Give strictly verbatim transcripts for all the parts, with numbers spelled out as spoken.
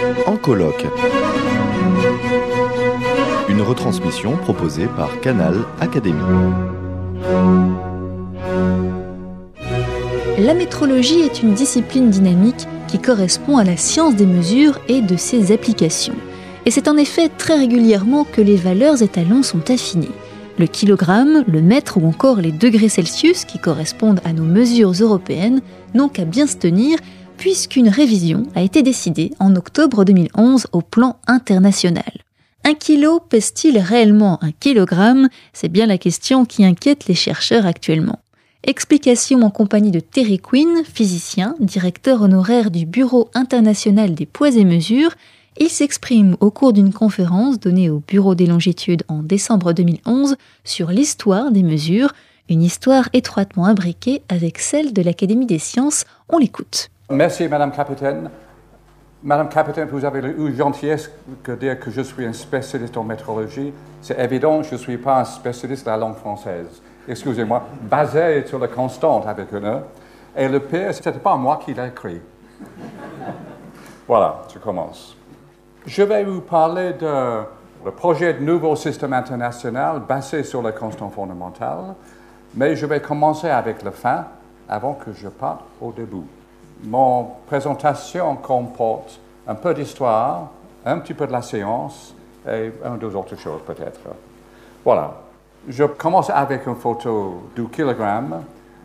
En colloque. Une retransmission proposée par Canal Académie. La métrologie est une discipline dynamique qui correspond à la science des mesures et de ses applications. Et c'est en effet très régulièrement que les valeurs étalons sont affinées. Le kilogramme, le mètre ou encore les degrés Celsius, qui correspondent à nos mesures européennes, n'ont qu'à bien se tenir, puisqu'une révision a été décidée en octobre deux mille onze au plan international. Un kilo pèse-t-il réellement un kilogramme ? C'est bien la question qui inquiète les chercheurs actuellement. Explication en compagnie de Terry Quinn, physicien, directeur honoraire du Bureau international des poids et mesures. Il s'exprime au cours d'une conférence donnée au Bureau des longitudes en décembre deux mille onze sur l'histoire des mesures, une histoire étroitement imbriquée avec celle de l'Académie des sciences. On l'écoute. Merci, Madame Capitaine. Madame Capitaine, vous avez eu gentillesse de dire que je suis un spécialiste en métrologie. C'est évident, je ne suis pas un spécialiste de la langue française. Excusez-moi, basé sur la constante avec un E. Et le pire, ce n'était pas moi qui l'ai écrit. Voilà, je commence. Je vais vous parler du projet de nouveau système international basé sur la constante fondamentale, mais je vais commencer avec la fin avant que je parte au début. Mon présentation comporte un peu d'histoire, un petit peu de la science et un ou deux autres choses peut-être. Voilà. Je commence avec une photo du kilogramme.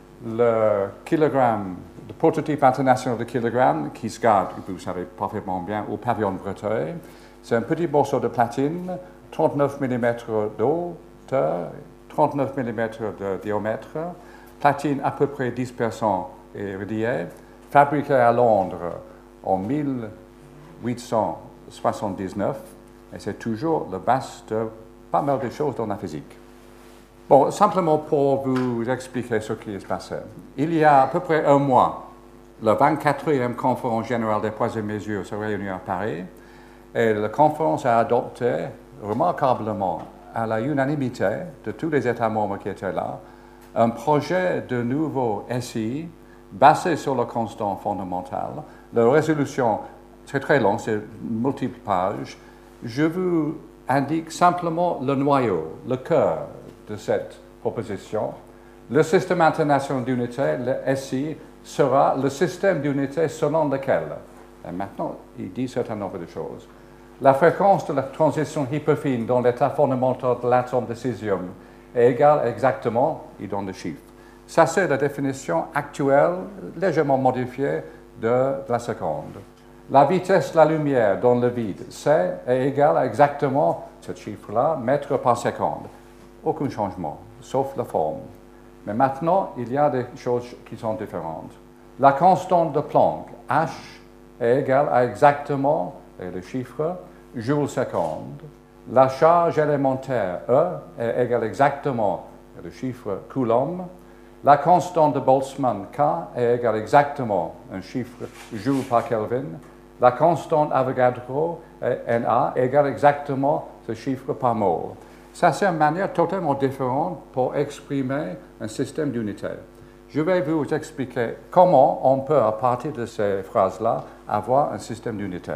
Le kilogramme, le prototype international de kilogramme qui se garde, vous savez parfaitement bien, au pavillon de Breteuil. C'est un petit morceau de platine, trente-neuf millimètres de hauteur, trente-neuf millimètres de diamètre, platine à peu près dix pour cent irradiée, fabriqué à Londres en mille huit cent soixante-dix-neuf, et c'est toujours la base de pas mal de choses dans la physique. Bon, simplement pour vous expliquer ce qui se passé. Il y a à peu près un mois, la vingt-quatrième conférence générale des poids et mesures se réunit à Paris, et la conférence a adopté remarquablement, à la unanimité de tous les États membres qui étaient là, un projet de nouveau S I basé sur la constante fondamentale. La résolution, c'est très long, c'est multiples pages. Je vous indique simplement le noyau, le cœur de cette proposition. Le système international d'unité, le S I, sera le système d'unité selon lequel, et maintenant il dit un certain nombre de choses, la fréquence de la transition hyperfine dans l'état fondamental de l'atome de césium est égale exactement, il donne le chiffre. Ça, c'est la définition actuelle, légèrement modifiée, de, de la seconde. La vitesse de la lumière dans le vide, C, est égale à exactement ce chiffre-là, mètres par seconde. Aucun changement, sauf la forme. Mais maintenant, il y a des choses qui sont différentes. La constante de Planck, H, est égale à exactement, et le chiffre, joule seconde. La charge élémentaire, E, est égale exactement, et le chiffre Coulomb. La constante de Boltzmann, K, est égale exactement un chiffre joule par Kelvin. La constante Avogadro, N A, est égale exactement ce chiffre par mole. Ça, c'est une manière totalement différente pour exprimer un système d'unité. Je vais vous expliquer comment on peut, à partir de ces phrases-là, avoir un système d'unité.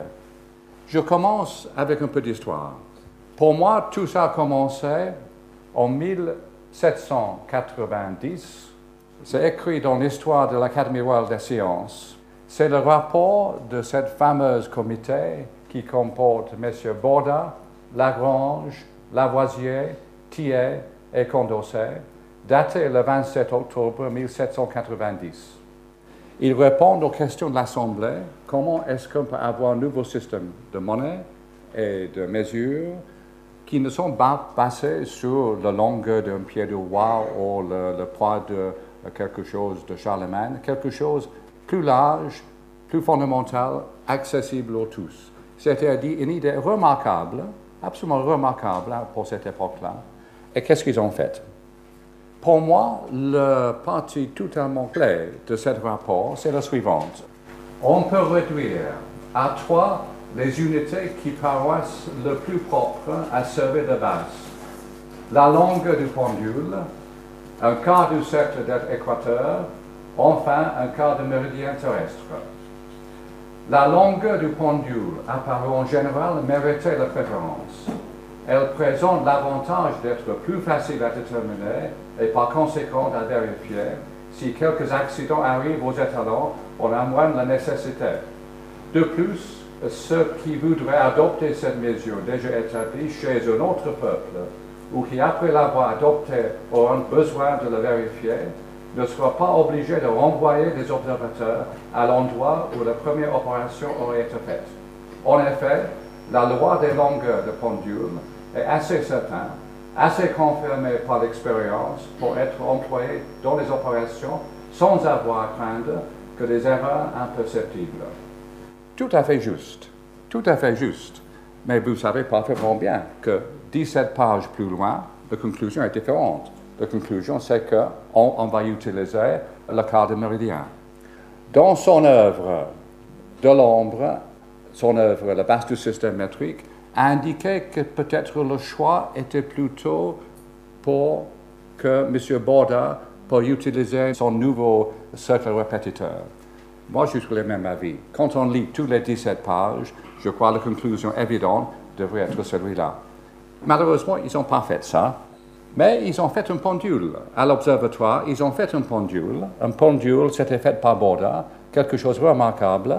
Je commence avec un peu d'histoire. Pour moi, tout ça a commencé en mille sept cent quatre-vingt-dix. C'est écrit dans l'histoire de l'Académie royale des sciences. C'est le rapport de cette fameuse comité qui comporte M. Borda, Lagrange, Lavoisier, Thiers et Condorcet, daté le vingt-sept octobre mille sept cent quatre-vingt-dix. Ils répondent aux questions de l'Assemblée. Comment est-ce qu'on peut avoir un nouveau système de monnaie et de mesures qui ne sont pas basés sur la longueur d'un pied de roi ou le, le poids de quelque chose de Charlemagne, quelque chose plus large, plus fondamental, accessible à tous. C'est-à-dire une idée remarquable, absolument remarquable pour cette époque-là. Et qu'est-ce qu'ils ont fait? Pour moi, la partie totalement clé de ce rapport, c'est la suivante. On peut réduire à trois les unités qui paraissent le plus propres à servir de base. La longueur du pendule, un quart du cercle d'équateur, enfin un quart de méridien terrestre. La longueur du pendule apparue en général méritait la préférence. Elle présente l'avantage d'être plus facile à déterminer et par conséquent à vérifier. Si quelques accidents arrivent aux étalons, on amoindre la nécessité. De plus, ceux qui voudraient adopter cette mesure déjà établie chez un autre peuple, ou qui après l'avoir adoptée auront besoin de la vérifier, ne seront pas obligés de renvoyer des observateurs à l'endroit où la première opération aurait été faite. En effet, la loi des longueurs de pendule est assez certaine, assez confirmée par l'expérience pour être employée dans les opérations sans avoir à craindre que des erreurs imperceptibles. Tout à fait juste, tout à fait juste. Mais vous savez parfaitement bien que dix-sept pages plus loin, la conclusion est différente. La conclusion, c'est qu'on on va utiliser le quart de méridien. Dans son œuvre de l'ombre, son œuvre, la base du système métrique, indiquait que peut-être le choix était plutôt pour que M. Borda pour utiliser son nouveau cercle répétiteur. Moi, je suis le même avis. Quand on lit tous les dix-sept pages, je crois que la conclusion évidente devrait être celui-là. Malheureusement, ils n'ont pas fait ça, mais ils ont fait un pendule. À l'observatoire, ils ont fait un pendule. Un pendule, c'était fait par Borda, quelque chose de remarquable.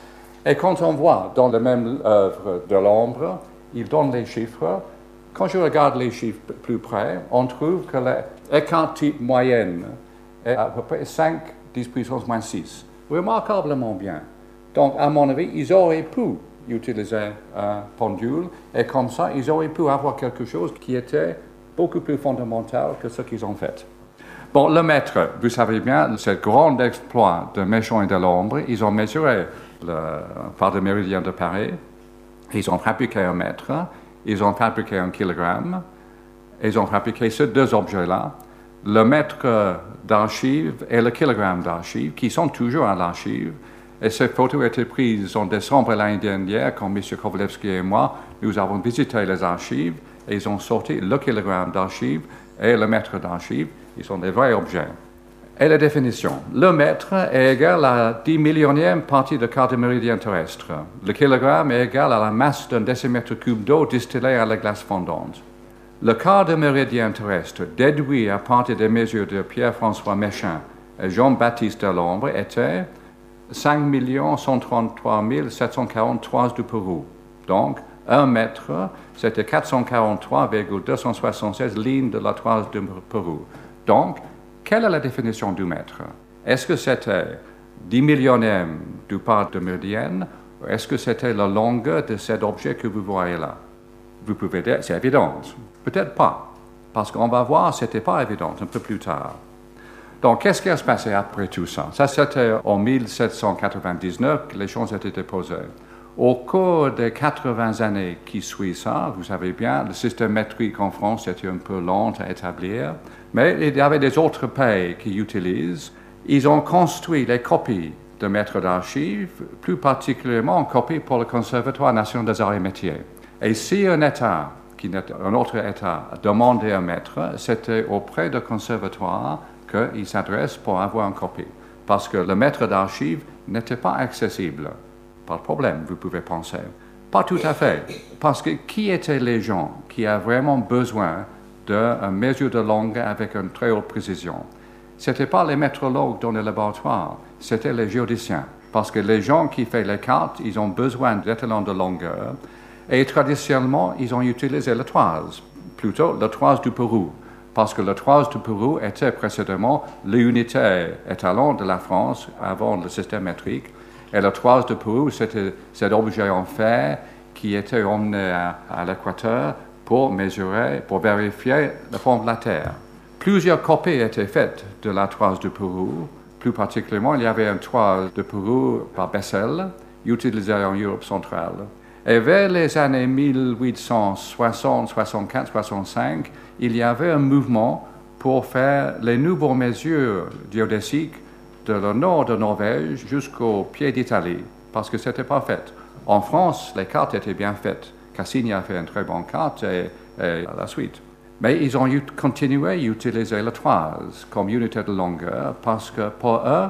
Et quand on voit dans la même œuvre de l'ombre, il donne les chiffres. Quand je regarde les chiffres plus près, on trouve que l'écart type moyenne est à peu près cinq, dix puissance moins six. Remarquablement bien. Donc, à mon avis, ils auraient pu utiliser un pendule, et comme ça, ils auraient pu avoir quelque chose qui était beaucoup plus fondamental que ce qu'ils ont fait. Bon, le mètre, vous savez bien, ce grand exploit de Méchain et de l'ombre, ils ont mesuré le quart de méridien de Paris, ils ont fabriqué un mètre, ils ont fabriqué un kilogramme, ils ont fabriqué ces deux objets-là, le mètre d'archives et le kilogramme d'archives, qui sont toujours à l'archive. Et ces photos étaient prises en décembre l'année dernière, quand M. Kovalevski et moi, nous avons visité les archives, et ils ont sorti le kilogramme d'archives et le mètre d'archives. Ils sont des vrais objets. Et la définition. Le mètre est égal à la dix millionième partie de quart de méridien terrestre. Le kilogramme est égal à la masse d'un décimètre cube d'eau distillée à la glace fondante. Le quart de méridien terrestre, déduit à partir des mesures de Pierre-François Méchain et Jean-Baptiste Delombre, était cinq millions cent trente-trois mille sept cent quarante-trois du Pérou. Donc, un mètre, c'était quatre cent quarante-trois virgule deux cent soixante-seize lignes de la toise du Pérou. Donc, quelle est la définition du mètre? Est-ce que c'était dix millionième du part de méridienne, ou est-ce que c'était la longueur de cet objet que vous voyez là? Vous pouvez dire, c'est évident. Peut-être pas, parce qu'on va voir, c'était pas évident un peu plus tard. Donc, qu'est-ce qui a se passé après tout ça? Ça, c'était en mille sept cent quatre-vingt-dix-neuf que les choses étaient déposées. Au cours des quatre-vingts années qui suivent ça, vous savez bien, le système métrique en France était un peu lent à établir, mais il y avait des autres pays qui utilisent. Ils ont construit les copies de maîtres d'archives, plus particulièrement en copie pour le Conservatoire national des arts et métiers. Et si un État, qui n'est un autre État, demandait un maître, c'était auprès du Conservatoire qu'il s'adresse pour avoir une copie. Parce que le maître d'archives n'était pas accessible. Pas de problème, vous pouvez penser. Pas tout à fait. Parce que qui étaient les gens qui avaient vraiment besoin d'une mesure de longueur avec une très haute précision? Ce n'étaient pas les métrologues dans les laboratoires, c'était les géodéciens. Parce que les gens qui font les cartes, ils ont besoin d'étalons de longueur. Et traditionnellement, ils ont utilisé la toise, plutôt la toise du Pérou. Parce que la toise du Pérou était précédemment l'unité étalon de la France avant le système métrique. Et la toise du Pérou, c'était cet objet en fer qui était emmené à, à l'équateur pour mesurer, pour vérifier la forme de la Terre. Plusieurs copies étaient faites de la toise du Pérou. Plus particulièrement, il y avait une toise de Pérou par Bessel, utilisée en Europe centrale. Et vers les années mille huit cent soixante, soixante-quatre, soixante-cinq, il y avait un mouvement pour faire les nouvelles mesures géodésiques de le nord de Norvège jusqu'au pied d'Italie, parce que ce n'était pas fait. En France, les cartes étaient bien faites. Cassini a fait une très bonne carte et, et à la suite. Mais ils ont continué à utiliser la toise comme unité de longueur parce que pour eux,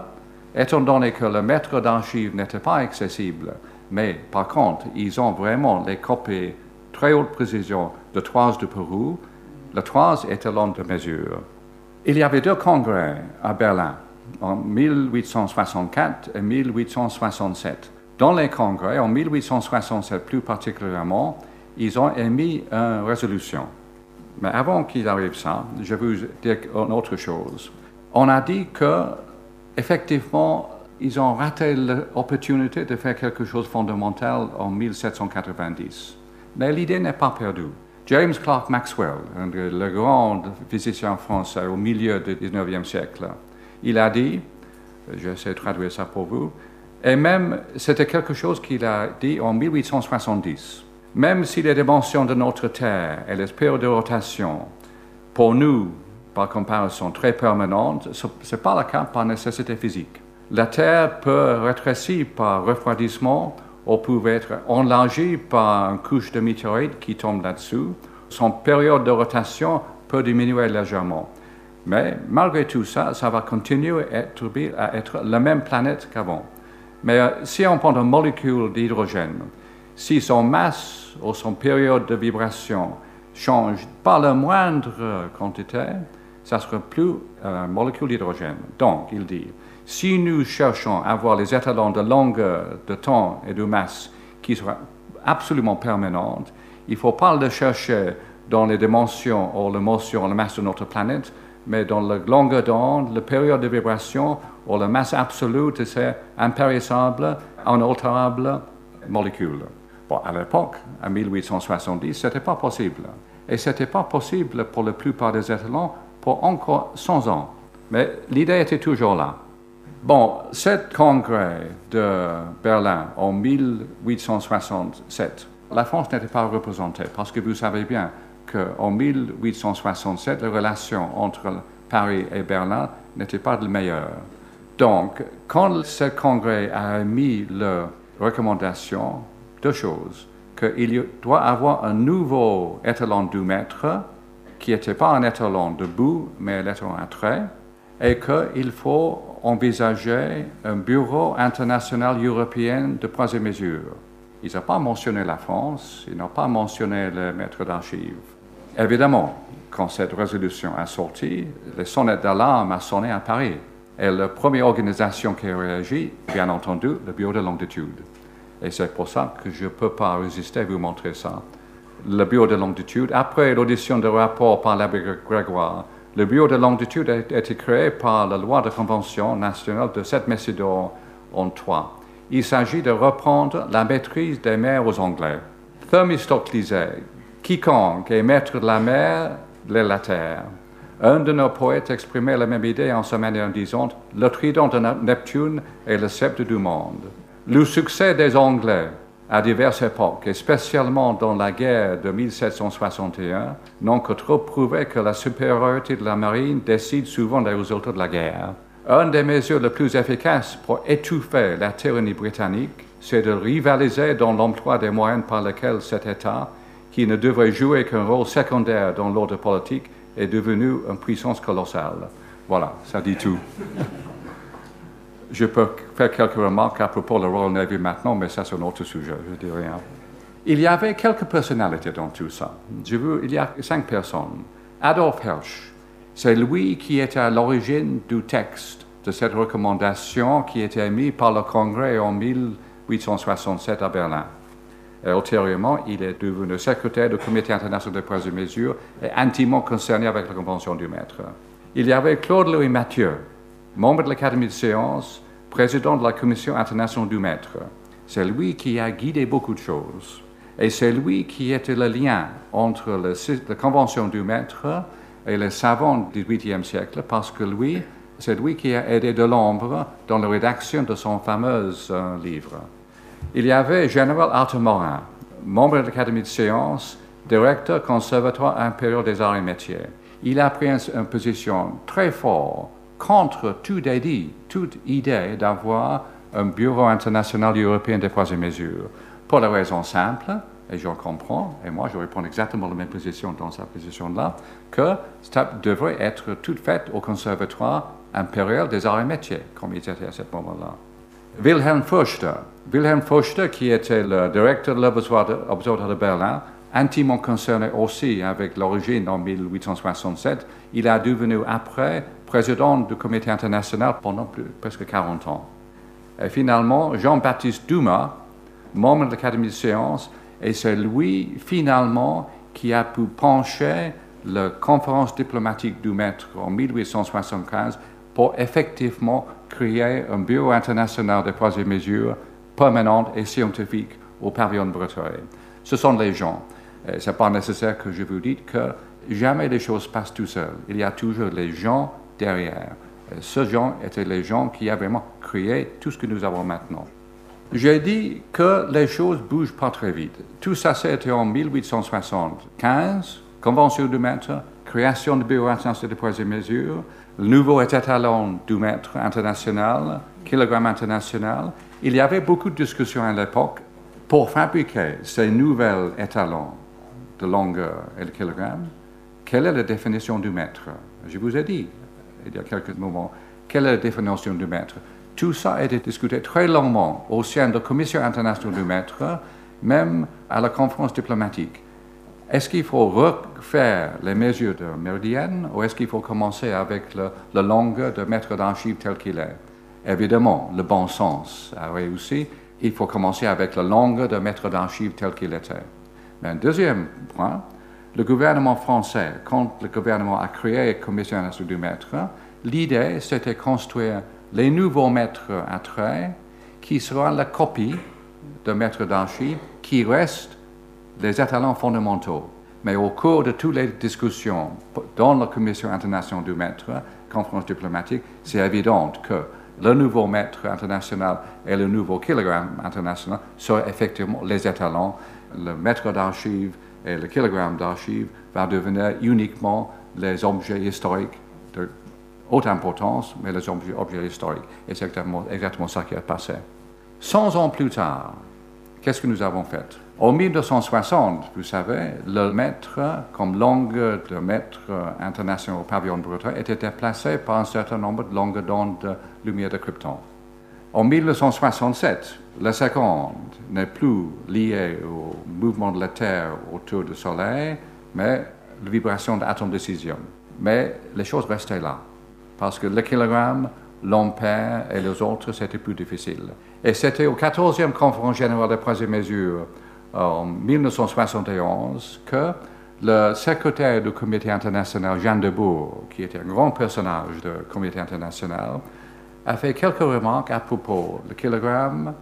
étant donné que le maître d'archives n'était pas accessible, mais par contre, ils ont vraiment les copies très haute précision de toises de Pérou, la toise étalon de mesure. Il y avait deux congrès à Berlin, en mille huit cent soixante-quatre et mille huit cent soixante-sept. Dans les congrès, en mille huit cent soixante-sept plus particulièrement, ils ont émis une résolution. Mais avant qu'il arrive ça, je vais vous dire une autre chose. On a dit que, effectivement, ils ont raté l'opportunité de faire quelque chose de fondamental en mille sept cent quatre-vingt-dix. Mais l'idée n'est pas perdue. James Clerk Maxwell, le grand physicien français au milieu du dix-neuvième siècle, il a dit, j'essaie de traduire ça pour vous, et même c'était quelque chose qu'il a dit en mille huit cent soixante-dix. Même si les dimensions de notre Terre et les périodes de rotation, pour nous, par comparaison, sont très permanentes, ce n'est pas le cas par nécessité physique. La Terre peut rétrécir par refroidissement ou peut être enlargie par une couche de météorites qui tombe là-dessous. Son période de rotation peut diminuer légèrement. Mais malgré tout ça, ça va continuer à être, à être la même planète qu'avant. Mais euh, si on prend une molécule d'hydrogène, si son masse ou son période de vibration change par la moindre quantité, ça sera plus euh, une molécule d'hydrogène. Donc, il dit, si nous cherchons à avoir les étalons de longueur, de temps et de masse qui seront absolument permanentes, il ne faut pas le chercher dans les dimensions ou la motion, la masse de notre planète, mais dans la longueur d'onde, la période de vibration ou la masse absolue de ces impérissables, inaltérables molécules. Bon, à l'époque, en mille huit cent soixante-dix, ce n'était pas possible. Et ce n'était pas possible pour la plupart des étalons pour encore cent ans. Mais l'idée était toujours là. Bon, cet congrès de Berlin en mille huit cent soixante-sept, la France n'était pas représentée parce que vous savez bien qu'en mille huit cent soixante-sept, la relation entre Paris et Berlin n'était pas la meilleure. Donc, quand ce congrès a émis leurs recommandations, deux choses, qu'il doit avoir un nouveau étalon du mètre qui n'était pas un étalon debout, mais un étalon à trait, et qu'il faut envisager un bureau international européen de poids et mesures. Ils n'ont pas mentionné la France, ils n'ont pas mentionné le maître d'archives. Évidemment, quand cette résolution a sorti, les sonnettes d'alarme a sonné à Paris. Et la première organisation qui a réagi, bien entendu, le bureau de longitude. Et c'est pour ça que je ne peux pas résister à vous montrer ça. Le bureau de longitude, après l'audition de rapport par l'abbé Grégoire, le bureau de longitude a été créé par la loi de convention nationale de sept mai en trois. Il s'agit de reprendre la maîtrise des mers aux Anglais. Thermistocle disait, quiconque est maître de la mer, l'est la terre. Un de nos poètes exprimait la même idée en sa manière en disant « Le trident de Neptune est le sceptre du monde ». Le succès des Anglais à diverses époques, et spécialement dans la guerre de mille sept cent soixante et un, n'ont que trop prouvé que la supériorité de la marine décide souvent des résultats de la guerre. Une des mesures les plus efficaces pour étouffer la tyrannie britannique, c'est de rivaliser dans l'emploi des moyens par lesquels cet État, qui ne devrait jouer qu'un rôle secondaire dans l'ordre politique, est devenu une puissance colossale. Voilà, ça dit tout. Je peux faire quelques remarques à propos de la Royal Navy maintenant, mais ça c'est un autre sujet, je ne dis rien. Il y avait quelques personnalités dans tout ça. Je veux, il y a cinq personnes. Adolf Hirsch, c'est lui qui était à l'origine du texte de cette recommandation qui était émise par le Congrès en mille huit cent soixante-sept à Berlin. Et ultérieurement, il est devenu secrétaire du Comité international de poids et mesures et intimement concerné avec la Convention du Mètre. Il y avait Claude-Louis Mathieu, membre de l'Académie de sciences, président de la Commission internationale du Mètre. C'est lui qui a guidé beaucoup de choses. Et c'est lui qui était le lien entre le, la Convention du Mètre et les savants du dix-huitième siècle, parce que lui, c'est lui qui a aidé de l'ombre dans la rédaction de son fameux euh, livre. Il y avait Général Artemorin, membre de l'Académie de sciences, directeur conservatoire impérial des arts et métiers. Il a pris une, une position très forte contre toute idée, toute idée d'avoir un bureau international européen des poids et mesures. Pour la raison simple, et je comprends, et moi je réponds exactement la même position dans sa position-là, que ça devrait être tout fait au conservatoire impérial des arts et métiers, comme ils étaient à ce moment-là. Wilhelm Fürchter, Wilhelm Fürchter, qui était le directeur de l'Observatoire de Berlin, intimement concerné aussi avec l'origine en mille huit cent soixante-sept, il est devenu après président du comité international pendant plus, presque quarante ans. Et finalement, Jean-Baptiste Dumas, membre de l'Académie des sciences, et c'est lui, finalement, qui a pu pencher la conférence diplomatique du Maître en mille huit cent soixante-quinze pour effectivement créer un bureau international de troisième mesure permanente et scientifique au pavillon de Breteuil. Ce sont les gens. Ce n'est pas nécessaire que je vous dise que jamais les choses passent tout seuls. Il y a toujours les gens derrière. Et ces gens étaient les gens qui ont vraiment créé tout ce que nous avons maintenant. J'ai dit que les choses ne bougent pas très vite. Tout ça, c'était en mille huit cent soixante-quinze, Convention du Maître, création du Bureau international de troisième mesure, le nouveau étalon du Maître international, kilogramme international. Il y avait beaucoup de discussions à l'époque pour fabriquer ces nouvelles étalons de longueur et de kilogramme. Quelle est la définition du Maître? Je vous ai dit, il y a quelques moments, quelle est la définition du Maître? Tout ça a été discuté très longuement au sein de la Commission internationale du Maître, même à la conférence diplomatique. Est-ce qu'il faut refaire les mesures de méridienne ou est-ce qu'il faut commencer avec le, la longueur de mètre d'archive tel qu'il est? Évidemment, le bon sens a réussi. Il faut commencer avec la longueur de mètre d'archive tel qu'il était. Mais un deuxième point, le gouvernement français, quand le gouvernement a créé la Commission internationale du Maître, l'idée c'était de construire les nouveaux mètres à trait qui seront la copie de mètres d'archive qui restent les étalons fondamentaux. Mais au cours de toutes les discussions dans la Commission internationale du Maître, conférence diplomatique, c'est évident que le nouveau mètre international et le nouveau kilogramme international sont effectivement les étalons. Le mètre d'archive et le kilogramme d'archive va devenir uniquement les objets historiques de haute importance, mais les objets, objets historiques. Et c'est exactement, exactement ça qui est passé. Cent ans plus tard, qu'est-ce que nous avons fait? En mille deux cent soixante, vous savez, le mètre, comme longueur de mètre international au pavillon de Breteuil, était déplacé par un certain nombre de longueurs d'onde de lumière de krypton. En mille neuf cent soixante-sept, la seconde n'est plus liée au mouvement de la Terre autour du Soleil, mais la vibration d'atomes de césium. Mais les choses restaient là, parce que le kilogramme, l'ampère et les autres, c'était plus difficile. Et c'était au quatorzième conférence générale de troisième mesure en mille neuf cent soixante et onze que le secrétaire du comité international, Jean Debourg, qui était un grand personnage du comité international, a fait quelques remarques à propos du kilogramme,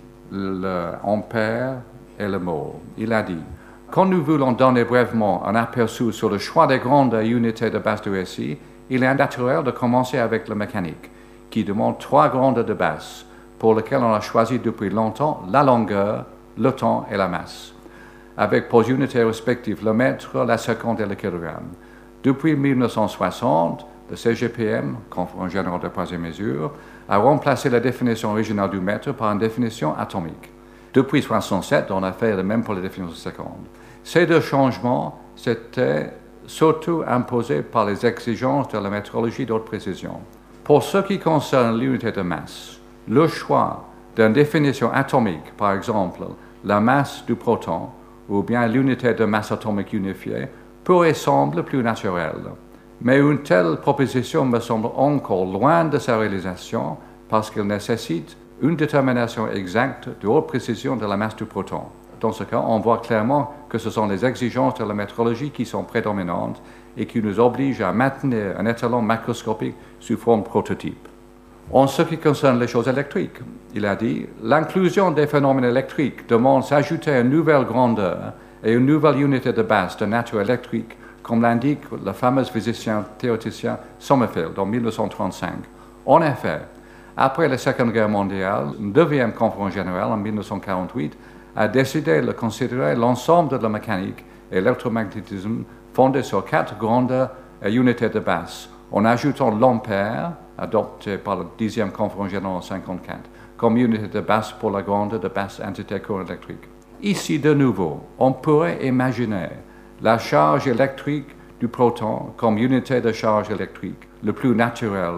l'ampère et le mole. Il a dit, quand nous voulons donner brièvement un aperçu sur le choix des grandes unités de base du S I, il est naturel de commencer avec la mécanique, qui demande trois grandes de base, pour lesquelles on a choisi depuis longtemps la longueur, le temps et la masse, avec pour unités respectives le mètre, la seconde et le kilogramme. Depuis mille neuf cent soixante, le C G P M, Conférence générale de troisième mesure, a remplacé la définition originale du mètre par une définition atomique. Depuis mille neuf cent soixante-sept, on a fait le même pour la définition seconde. Ces deux changements s'étaient surtout imposés par les exigences de la métrologie de haute précision. Pour ce qui concerne l'unité de masse, le choix d'une définition atomique, par exemple la masse du proton, ou bien l'unité de masse atomique unifiée, pourrait sembler plus naturelle. Mais une telle proposition me semble encore loin de sa réalisation parce qu'elle nécessite une détermination exacte de haute précision de la masse du proton. Dans ce cas, on voit clairement que ce sont les exigences de la métrologie qui sont prédominantes et qui nous obligent à maintenir un étalon macroscopique sous forme prototype. En ce qui concerne les choses électriques, il a dit « L'inclusion des phénomènes électriques demande s'ajouter une nouvelle grandeur et une nouvelle unité de base de nature électrique, comme l'indique le fameux physicien théoréticien Sommerfeld en mille neuf cent trente-cinq. En effet, après la Seconde Guerre mondiale, une deuxième conférence générale en mille neuf cent quarante-huit a décidé de considérer l'ensemble de la mécanique et l'électromagnétisme fondé sur quatre grandes unités de base, en ajoutant l'ampère, adopté par la dixième conférence générale en mille neuf cent cinquante-quatre, comme unité de base pour la grande de basse intensité courant électrique. Ici, de nouveau, on pourrait imaginer la charge électrique du proton comme unité de charge électrique, le plus naturel,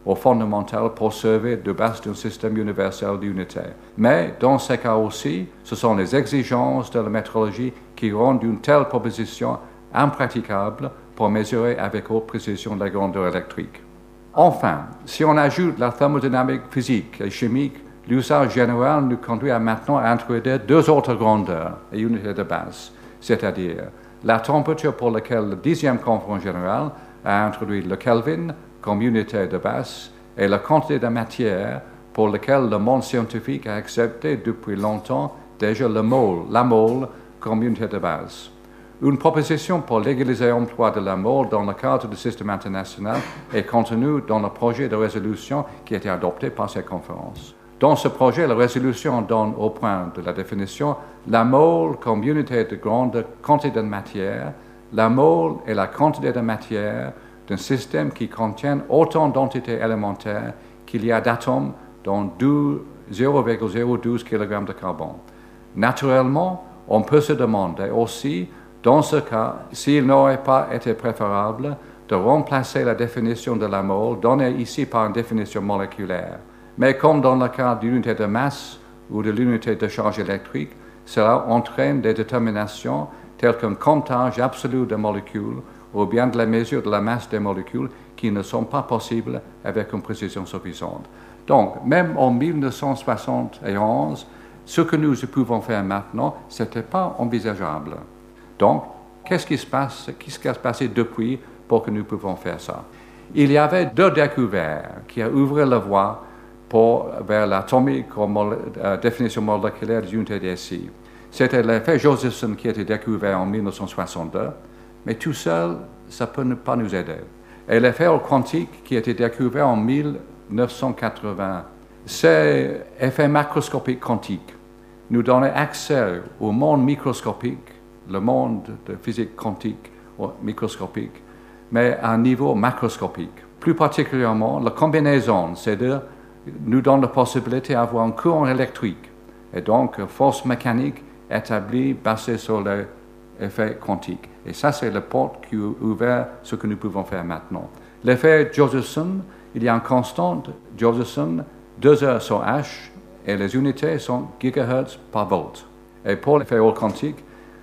au fondamental pour servir de base d'un système universel d'unité. Mais dans ces cas aussi, ce sont les exigences de la métrologie qui rendent une telle proposition impraticable pour mesurer avec haute précision la grandeur électrique. Enfin, si on ajoute la thermodynamique physique et chimique, l'usage général nous conduit à maintenant à introduire deux autres grandeurs et unités de base, c'est-à-dire la température pour laquelle la dixième conférence générale a introduit le Kelvin comme unité de base et la quantité de matière pour laquelle le monde scientifique a accepté depuis longtemps déjà le mole, la mole comme unité de base. Une proposition pour légaliser l'emploi de la mole dans le cadre du système international est contenue dans le projet de résolution qui a été adopté par cette conférence. Dans ce projet, la résolution donne au point de la définition la mole comme unité de grande quantité de matière. La mole est la quantité de matière d'un système qui contient autant d'entités élémentaires qu'il y a d'atomes dans zéro virgule zéro douze kg de carbone. Naturellement, on peut se demander aussi, dans ce cas, s'il n'aurait pas été préférable de remplacer la définition de la mole donnée ici par une définition moléculaire. Mais comme dans le cas d'une unité de masse ou de l'unité de charge électrique, cela entraîne des déterminations telles qu'un comptage absolu des molécules ou bien de la mesure de la masse des molécules qui ne sont pas possibles avec une précision suffisante. Donc, même en mille neuf cent soixante et onze, ce que nous pouvons faire maintenant, ce n'était pas envisageable. Donc, qu'est-ce qui se passe, qu'est-ce qui s'est passé depuis pour que nous puissions faire ça? Il y avait deux découvertes qui ont ouvert la voie pour, vers l'atomique comme euh, définition moléculaire des unités D S I. C'était l'effet Josephson qui a été découvert en mille neuf cent soixante-deux, mais tout seul, ça ne peut pas nous aider. Et l'effet quantique qui a été découvert en mille neuf cent quatre-vingts, c'est l'effet macroscopique quantique. Nous donne accès au monde microscopique, le monde de physique quantique microscopique, mais à un niveau macroscopique. Plus particulièrement, la combinaison, c'est-à-dire, nous donne la possibilité d'avoir un courant électrique et donc une force mécanique établie basée sur l'effet quantique. Et ça, c'est la porte qui a ouvert ce que nous pouvons faire maintenant. L'effet Josephson, il y a une constante Josephson, deux heures sur H, et les unités sont gigahertz par volt. Et pour l'effet Hall quantique,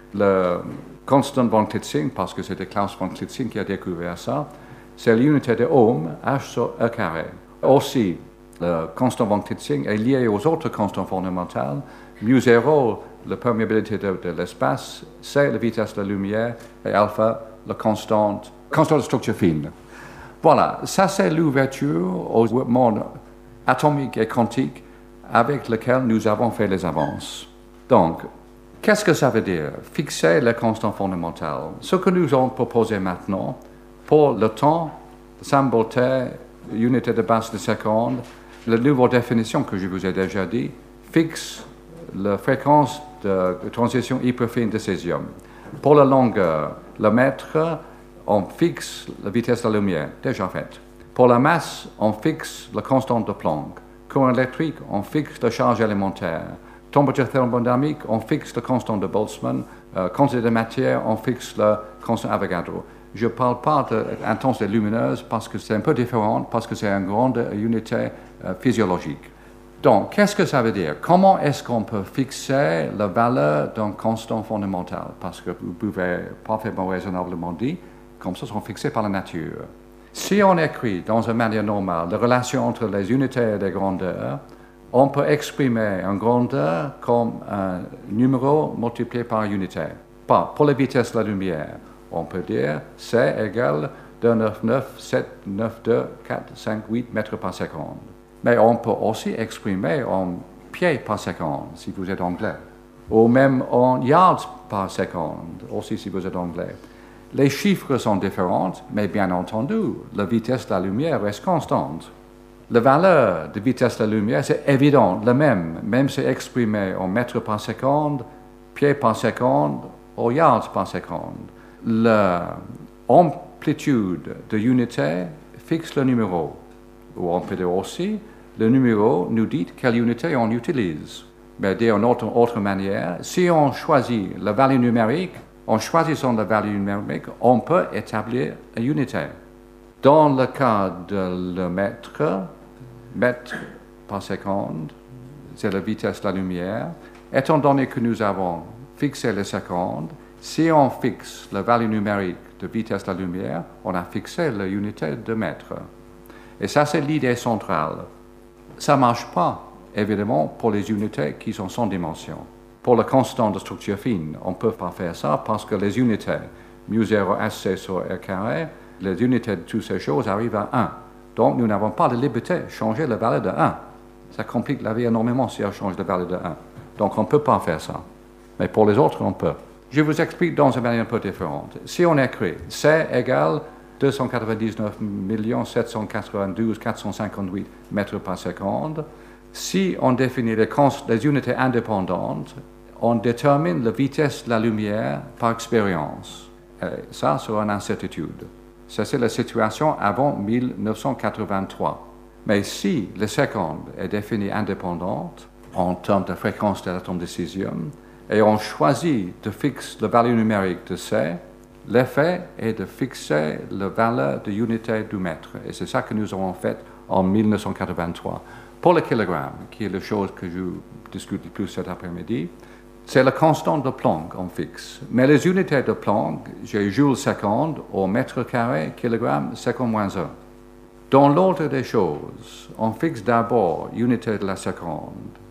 le constant von Klitzing, parce que c'était Klaus von Klitzing qui a découvert ça, c'est l'unité de ohm, H sur E carré. Aussi, le constant von Klitzing est lié aux autres constants fondamentaux. mu zéro, la perméabilité de, de l'espace, c'est la vitesse de la lumière, et alpha, la constante, constante de structure fine. Voilà, ça c'est l'ouverture au monde atomique et quantique avec lequel nous avons fait les avances. Donc, qu'est-ce que ça veut dire? Fixer les constants fondamentaux. Ce que nous avons proposé maintenant, pour le temps, le symbole T, unité de base de seconde, la nouvelle définition que je vous ai déjà dit, fixe la fréquence de, de transition hyperfine de césium. Pour la longueur, le mètre, on fixe la vitesse de la lumière, déjà fait. Pour la masse, on fixe la constante de Planck. Courant électrique, on fixe la charge élémentaire. Température thermodynamique, on fixe la constante de Boltzmann. Euh, quantité de matière, on fixe la constante Avogadro. Je ne parle pas d'intensité lumineuse parce que c'est un peu différent, parce que c'est une grande unité euh, physiologique. Donc, qu'est-ce que ça veut dire? Comment est-ce qu'on peut fixer la valeur d'un constant fondamental? Parce que vous pouvez parfaitement raisonnablement dire, comme ça, sont fixés par la nature. Si on écrit dans une manière normale la relation entre les unités et les grandeurs, on peut exprimer une grandeur comme un numéro multiplié par une unité. Pas pour la vitesse de la lumière. On peut dire C égale deux virgule neuf neuf sept neuf deux quatre cinq huit mètres par seconde. Mais on peut aussi exprimer en pieds par seconde, si vous êtes anglais. Ou même en yards par seconde, aussi si vous êtes anglais. Les chiffres sont différents, mais bien entendu, la vitesse de la lumière reste constante. La valeur de vitesse de la lumière, c'est évident, la même, même si exprimé en mètres par seconde, pieds par seconde, ou yards par seconde. L'amplitude de l'unité fixe le numéro. Ou on peut dire aussi, le numéro nous dit quelle unité on utilise. Mais d'une autre, autre manière, si on choisit la valeur numérique, en choisissant la valeur numérique, on peut établir une unité. Dans le cas de le mètre, mètre par seconde, c'est la vitesse de la lumière. Étant donné que nous avons fixé les secondes, si on fixe la valeur numérique de vitesse de la lumière, on a fixé l'unité de mètre. Et ça, c'est l'idée centrale. Ça ne marche pas, évidemment, pour les unités qui sont sans dimension. Pour le constant de structure fine, on ne peut pas faire ça parce que les unités, mu zéro S C sur R carré, les unités de toutes ces choses arrivent à un. Donc, nous n'avons pas de liberté de changer la valeur de un. Ça complique la vie énormément si on change la valeur de un. Donc, on ne peut pas faire ça. Mais pour les autres, on peut. Je vous explique dans une manière un peu différente. Si on écrit C égale deux cent quatre-vingt-dix-neuf millions sept cent quatre-vingt-douze mille quatre cent cinquante-huit mètres par seconde, si on définit les, les unités indépendantes, on détermine la vitesse de la lumière par expérience. Et ça, c'est une incertitude. Ça, c'est la situation avant mille neuf cent quatre-vingt-trois. Mais si la seconde est définie indépendante, en termes de fréquence de l'atome de césium, et on choisit de fixer la valeur numérique de C, l'effet est de fixer la valeur de l'unité du mètre. Et c'est ça que nous avons fait en mille neuf cent quatre-vingt-trois. Pour le kilogramme, qui est la chose que je discute le plus cet après-midi, c'est la constante de Planck qu'on fixe. Mais les unités de Planck, j'ai joule seconde au mètre carré, kilogramme, seconde moins un. Dans l'ordre des choses, on fixe d'abord l'unité de la seconde.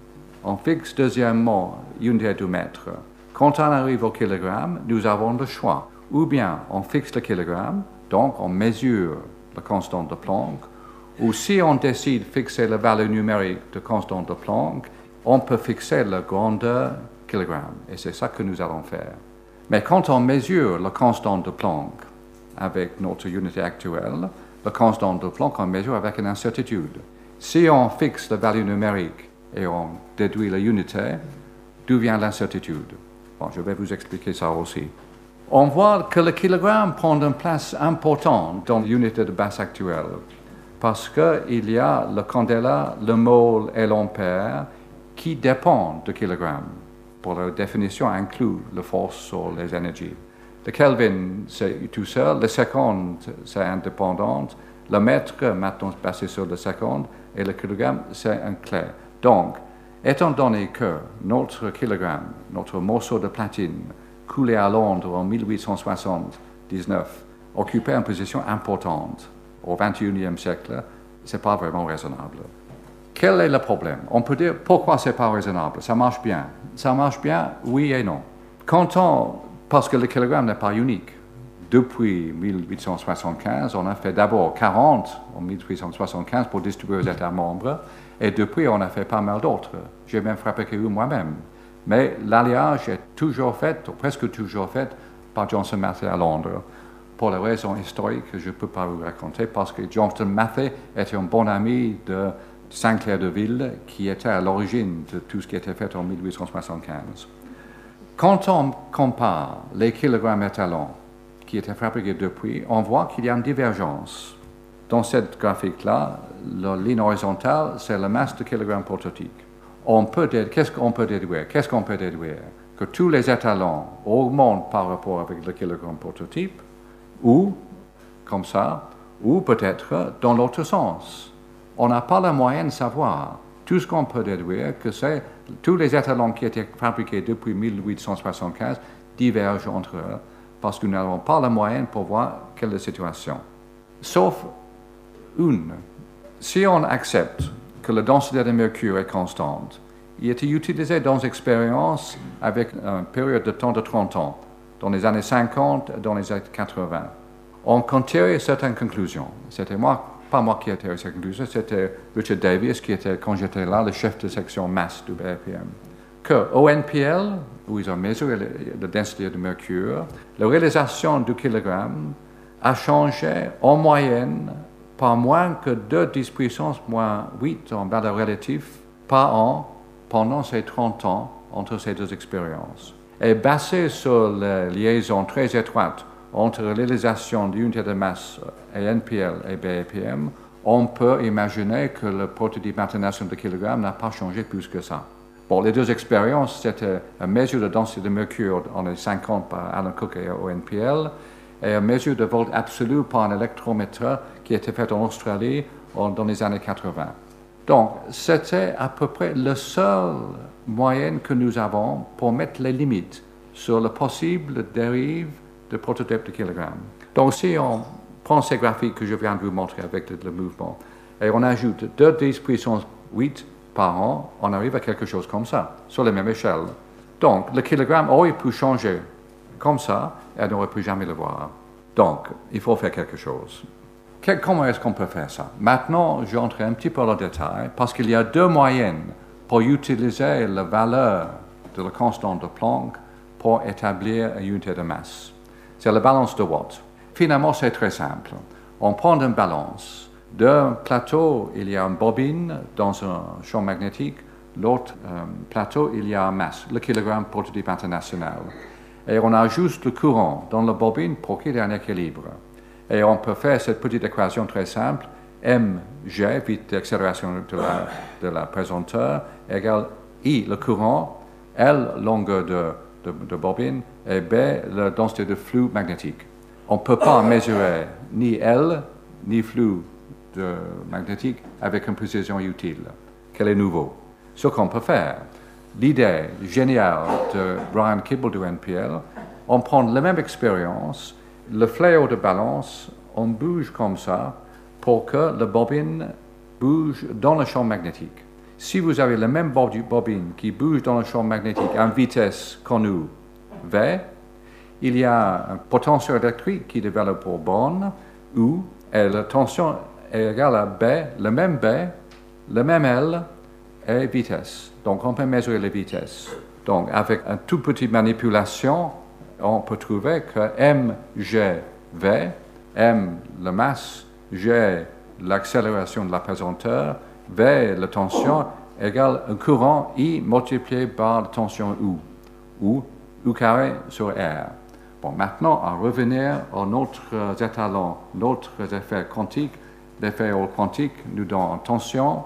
On fixe deuxièmement l'unité du mètre. Quand on arrive au kilogramme, nous avons le choix. Ou bien on fixe le kilogramme, donc on mesure la constante de Planck, ou si on décide de fixer la valeur numérique de constante de Planck, on peut fixer la grandeur kilogramme. Et c'est ça que nous allons faire. Mais quand on mesure la constante de Planck avec notre unité actuelle, la constante de Planck, on mesure avec une incertitude. Si on fixe la valeur numérique et on déduit la unité, d'où vient l'incertitude? Bon, je vais vous expliquer ça aussi. On voit que le kilogramme prend une place importante dans l'unité de base actuelle parce qu'il y a le candela, le mole et l'ampère qui dépendent du kilogramme. Pour la définition, inclut la force sur les énergies. Le Kelvin, c'est tout seul. Le seconde, c'est indépendant. Le mètre, maintenant basé sur le seconde. Et le kilogramme, c'est un clé. Donc, étant donné que notre kilogramme, notre morceau de platine, coulé à Londres en mille huit cent soixante-dix-neuf, occupait une position importante au vingt et unième siècle, ce n'est pas vraiment raisonnable. Quel est le problème? On peut dire pourquoi ce n'est pas raisonnable. Ça marche bien. Ça marche bien, oui et non. Quand on, parce que le kilogramme n'est pas unique. Depuis mille huit cent soixante-quinze, on a fait d'abord quarante en mille huit cent soixante-quinze pour distribuer aux États membres, et depuis on a fait pas mal d'autres. J'ai même fabriqué une moi-même. Mais l'alliage est toujours fait, ou presque toujours fait, par Johnson Matthey à Londres, pour les raisons historiques que je ne peux pas vous raconter, parce que Johnson Matthey était un bon ami de Saint-Clair de Ville, qui était à l'origine de tout ce qui était fait en mille huit cent soixante-quinze. Quand on compare les kilogrammes étalons qui étaient fabriqués depuis, on voit qu'il y a une divergence. Dans cette graphique-là, la ligne horizontale, c'est la masse de kilogrammes prototype. On peut, qu'est-ce qu'on peut déduire? Qu'est-ce qu'on peut déduire? Que tous les étalons augmentent par rapport avec le kilogramme prototype, ou, comme ça, ou peut-être dans l'autre sens. On n'a pas la moyenne de savoir. Tout ce qu'on peut déduire, que c'est tous les étalons qui étaient fabriqués depuis mille huit cent soixante-quinze divergent entre eux, parce que nous n'avons pas la moyenne pour voir quelle est la situation. Sauf une. Si on accepte que la densité de mercure est constante, il était utilisé dans une expérience avec une période de temps de trente ans, dans les années cinquante et dans les années quatre-vingts. On a tiré certaines conclusions. C'était moi, pas moi qui ai tiré ces conclusions, c'était Richard Davis qui était, quand j'étais là, le chef de section masse du B A P M. Que au N P L, où ils ont mesuré la densité de mercure, la réalisation du kilogramme a changé en moyenne par moins que deux dix puissance moins huit en valeur relative par an pendant ces trente ans entre ces deux expériences. Et basé sur la liaison très étroite entre la réalisation d'unité de masse et N P L et B A P M, on peut imaginer que le prototype international de kilogramme n'a pas changé plus que ça. Bon, les deux expériences, c'était une mesure de densité de mercure en les cinquante par Alan Cook et au N P L, et une mesure de volt absolu par un électromètre qui était fait en Australie dans les années quatre-vingt. Donc, c'était à peu près le seul moyen que nous avons pour mettre les limites sur le possible dérive de prototype de kilogramme. Donc, si on prend ces graphiques que je viens de vous montrer avec le, le mouvement, et on ajoute deux dix puissance huit par an, on arrive à quelque chose comme ça, sur la même échelle. Donc, le kilogramme aurait pu changer comme ça, et on n'aurait pu jamais le voir. Donc, il faut faire quelque chose. Que, comment est-ce qu'on peut faire ça? Maintenant, j'entre un petit peu dans le détail, parce qu'il y a deux moyens pour utiliser la valeur de la constante de Planck pour établir une unité de masse. C'est la balance de Watt. Finalement, c'est très simple. On prend une balance. D'un plateau, il y a une bobine dans un champ magnétique. L'autre euh, plateau, il y a une masse, le kilogramme prototype international. Et on ajuste le courant dans la bobine pour qu'il y ait un équilibre. Et on peut faire cette petite équation très simple. M G, vitesse d'accélération de la, de la pesanteur, égale I, le courant, L, longueur de, de, de bobine, et B, la densité de flux magnétique. On ne peut pas mesurer ni L, ni flux de magnétique avec une précision utile. Quel est nouveau? Ce qu'on peut faire, l'idée géniale de Brian Kibble du N P L, on prend la même expérience, le fléau de balance, on bouge comme ça pour que la bobine bouge dans le champ magnétique. Si vous avez la même bobine qui bouge dans le champ magnétique à une vitesse connue V, il y a un potentiel électrique qui développe pour borne où et la tension est égale à B, le même B, le même L et vitesse. Donc on peut mesurer les vitesses. Donc avec une toute petite manipulation, on peut trouver que M G V, M la masse, G l'accélération de la pesanteur, V la tension, égale un courant I multiplié par la tension U, ou U carré sur R. Bon, maintenant, à revenir aux autres étalons, d'autres effets quantiques. L'effet Hall quantique nous donne tension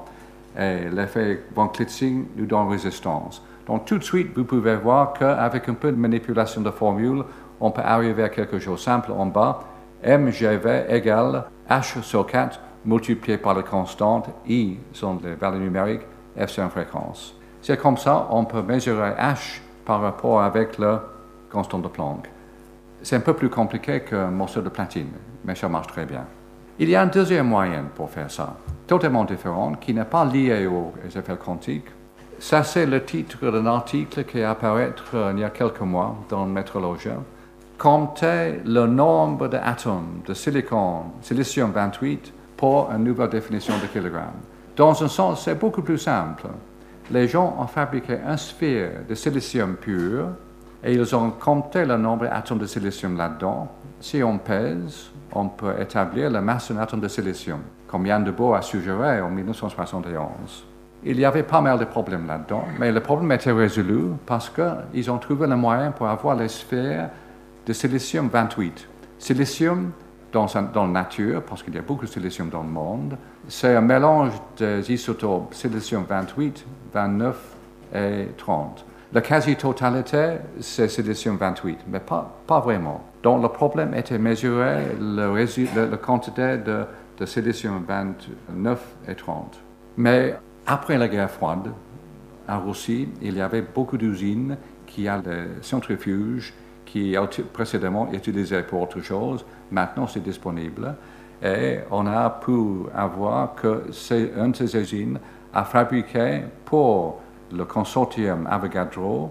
et l'effet von Klitzing nous donne résistance. Donc, tout de suite, vous pouvez voir qu'avec un peu de manipulation de formule, on peut arriver à quelque chose de simple en bas. M G V égale H sur quatre multiplié par la constante. I sont les valeurs numériques, F c'est une fréquence. C'est comme ça, on peut mesurer H par rapport avec la constante de Planck. C'est un peu plus compliqué qu'un morceau de platine, mais ça marche très bien. Il y a un deuxième moyen pour faire ça, totalement différent, qui n'est pas lié aux effets quantiques. Ça, c'est le titre d'un article qui est apparu euh, il y a quelques mois dans Métrologie. Compter le nombre d'atomes de silicone, silicium vingt-huit, pour une nouvelle définition de kilogramme. Dans un sens, c'est beaucoup plus simple. Les gens ont fabriqué une sphère de silicium pur et ils ont compté le nombre d'atomes de silicium là-dedans. Si on pèse, on peut établir la masse d'un atome de silicium, comme Yann de Boer a suggéré en dix-neuf cent soixante et onze. Il y avait pas mal de problèmes là-dedans, mais le problème était résolu parce qu'ils ont trouvé le moyen pour avoir les sphères de silicium vingt-huit. Silicium, dans, dans la nature, parce qu'il y a beaucoup de silicium dans le monde, c'est un mélange des isotopes silicium vingt-huit, vingt-neuf et trente. La quasi-totalité, c'est silicium vingt-huit, mais pas, pas vraiment. Donc le problème était mesurer le résu- le, la quantité de, de silicium vingt-neuf et trente. Mais après la guerre froide, en Russie, il y avait beaucoup d'usines qui avaient des centrifuges qui étaient précédemment utilisés pour autre chose. Maintenant, c'est disponible. Et on a pu avoir que c'est une de ces usines a fabriqué pour le consortium Avogadro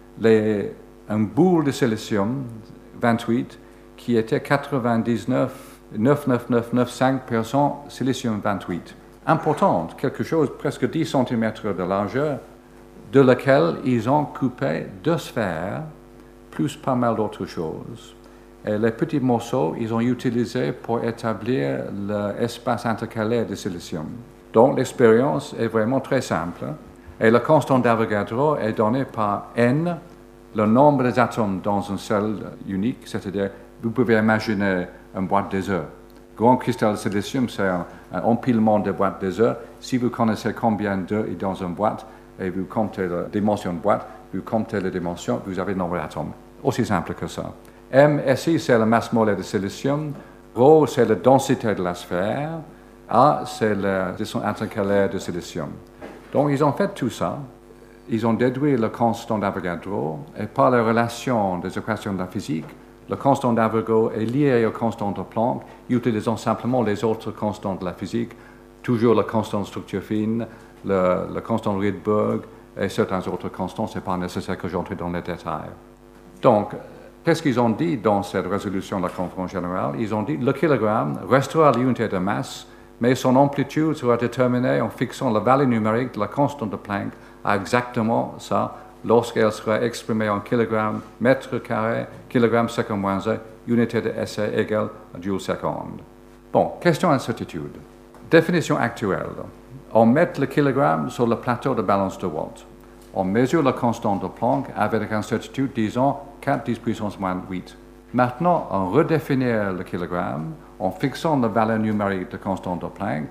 les, une boule de silicium vingt-huit qui était quatre-vingt-dix-neuf virgule neuf neuf neuf neuf cinq pour cent silicium vingt-huit. Importante, quelque chose presque dix centimètres de largeur, de laquelle ils ont coupé deux sphères, plus pas mal d'autres choses. Et les petits morceaux, ils ont utilisé pour établir l'espace intercalaire de silicium. Donc l'expérience est vraiment très simple. Et la constante d'Avogadro est donnée par N, le nombre des atomes dans une cellule unique, c'est-à-dire, vous pouvez imaginer une boîte des œufs. Grand cristal de silicium, c'est un, un empilement de boîtes des œufs. Si vous connaissez combien d'œufs est dans une boîte, et vous comptez la dimension de boîte, vous comptez les dimensions, vous avez le nombre d'atomes. Aussi simple que ça. M ici, c'est la masse molaire de silicium. Rho, c'est la densité de la sphère. A, c'est la distance intercalaire de silicium. Donc, ils ont fait tout ça. Ils ont déduit le constant d'Avogadro. Et par la relation des équations de la physique, le constant d'Avogadro est lié au constant de Planck, utilisant simplement les autres constants de la physique, toujours le constant de structure fine, le, le constant de Rydberg et certains autres constants. Ce n'est pas nécessaire que j'entre dans les détails. Donc, qu'est-ce qu'ils ont dit dans cette résolution de la conférence générale? Ils ont dit que le kilogramme restera l'unité de masse, mais son amplitude sera déterminée en fixant la valeur numérique de la constante de Planck à exactement ça, lorsqu'elle sera exprimée en kilogrammes mètre carré, kilogramme seconde moins un, unité de S A égale à joule seconde. Bon, question incertitude. Définition actuelle. On met le kilogramme sur le plateau de balance de Watt. On mesure la constante de Planck avec incertitude, disons, quatre dix puissance moins huit. Maintenant, on redéfinit le kilogramme en fixant la valeur numérique de constante de Planck.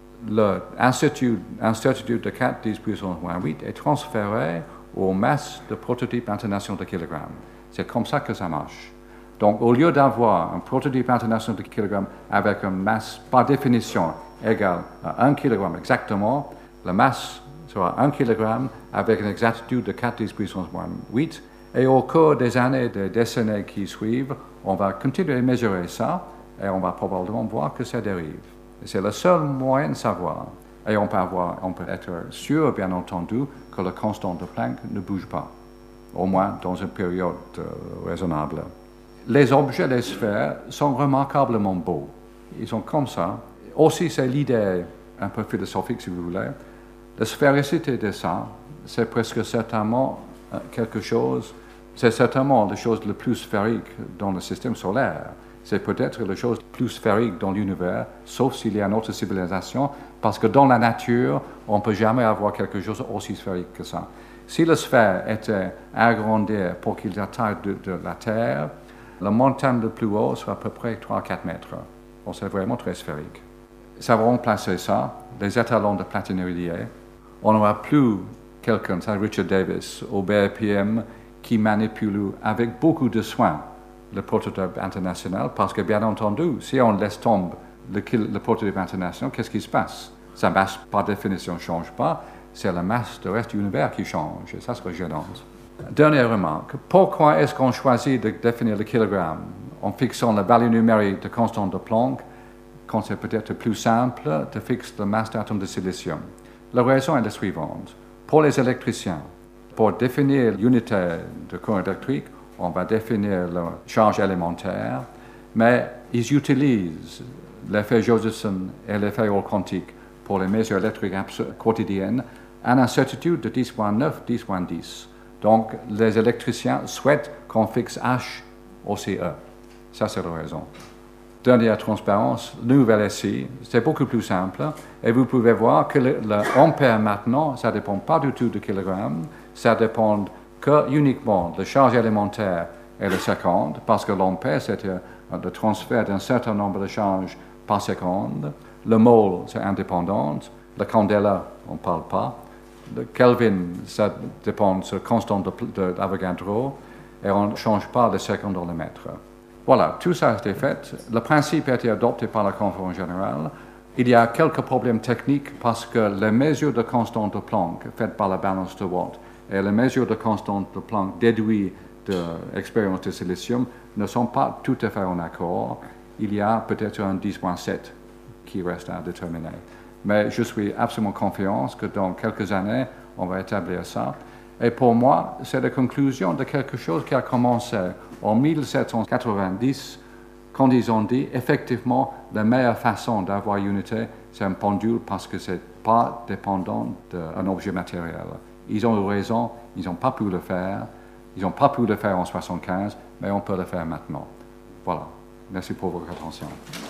L'incertitude de quatre dix puissance moins huit est transférée aux masses de prototype international de kilogramme. C'est comme ça que ça marche. Donc, au lieu d'avoir un prototype international de kilogramme avec une masse, par définition, égale à un kilogramme exactement, la masse sera un kilogramme avec une exactitude de quatre dix puissance moins huit. Et au cours des années, des décennies qui suivent, on va continuer à mesurer ça et on va probablement voir que ça dérive. Et c'est le seul moyen de savoir. Et on peut, avoir, on peut être sûr, bien entendu, que le constant de Planck ne bouge pas, au moins dans une période euh, raisonnable. Les objets, les sphères, sont remarquablement beaux. Ils sont comme ça. Aussi, c'est l'idée un peu philosophique, si vous voulez. La sphéricité de ça, c'est presque certainement quelque chose, c'est certainement la chose la plus sphérique dans le système solaire. C'est peut-être la chose la plus sphérique dans l'univers, sauf s'il y a une autre civilisation, parce que dans la nature, on ne peut jamais avoir quelque chose aussi sphérique que ça. Si la sphère était agrandie pour qu'il y ait la taille de, de la Terre, la montagne le plus haut sera à peu près trois à quatre mètres. Bon, c'est vraiment très sphérique. Ça va remplacer ça, les étalons de platine iridiée. On n'aura plus quelqu'un, c'est Richard Davis, au B P M, qui manipule avec beaucoup de soin le prototype international, parce que bien entendu, si on laisse tomber le, le prototype international, qu'est-ce qui se passe? Sa masse, par définition, ne change pas, c'est la masse du reste de l'univers qui change, et ça serait gênant. Dernière remarque, pourquoi est-ce qu'on choisit de définir le kilogramme en fixant la valeur numérique de constante de Planck, quand c'est peut-être plus simple de fixer la masse d'atomes de silicium? La raison est la suivante. Pour les électriciens, pour définir l'unité de courant électrique, on va définir la charge élémentaire, mais ils utilisent l'effet Josephson et l'effet Hall quantique pour les mesures électriques quotidiennes à une incertitude de dix moins neuf, dix moins dix. Donc, les électriciens souhaitent qu'on fixe H au C E. Ça, c'est la raison. Dernière transparence, le nouvel ici, c'est beaucoup plus simple. Et vous pouvez voir que l'ampère maintenant, ça ne dépend pas du tout du kilogramme, ça dépend que uniquement de la charge élémentaire et la seconde, parce que l'ampère, c'est le transfert d'un certain nombre de charges par seconde. Le mole, c'est indépendant. Le candela, on ne parle pas. Le Kelvin, ça dépend de la constante d'Avogadro, et on ne change pas de seconde dans le mètre. Voilà, tout ça a été fait. Le principe a été adopté par la conférence générale. Il y a quelques problèmes techniques parce que les mesures de constante de Planck faites par la balance de Watt et les mesures de constante de Planck déduites de l'expérience de silicium ne sont pas tout à fait en accord. Il y a peut-être un dix moins sept qui reste à déterminer. Mais je suis absolument confiant que dans quelques années, on va établir ça. Et pour moi, c'est la conclusion de quelque chose qui a commencé en mille sept cent quatre-vingt-dix, quand ils ont dit, effectivement, la meilleure façon d'avoir unité, c'est un pendule parce que ce n'est pas dépendant d'un objet matériel. Ils ont eu raison, ils n'ont pas pu le faire, ils n'ont pas pu le faire en soixante-quinze, mais on peut le faire maintenant. Voilà. Merci pour votre attention.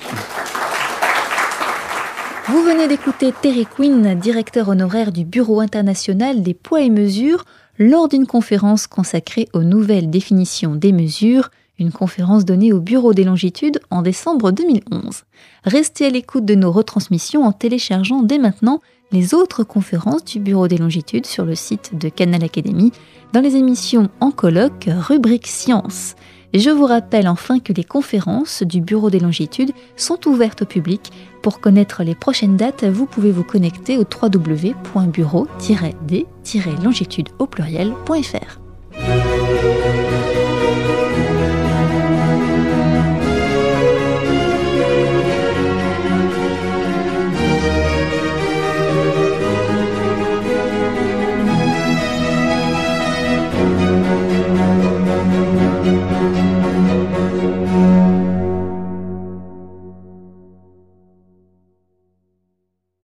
Vous venez d'écouter Terry Quinn, directeur honoraire du Bureau international des poids et mesures, lors d'une conférence consacrée aux nouvelles définitions des mesures, une conférence donnée au Bureau des longitudes en décembre deux mille onze. Restez à l'écoute de nos retransmissions en téléchargeant dès maintenant les autres conférences du Bureau des longitudes sur le site de Canal Académie, dans les émissions En colloque, rubrique Sciences. Je vous rappelle enfin que les conférences du Bureau des longitudes sont ouvertes au public. Pour connaître les prochaines dates, vous pouvez vous connecter au w w w point bureau tiret d tiret longitude au pluriel point f r.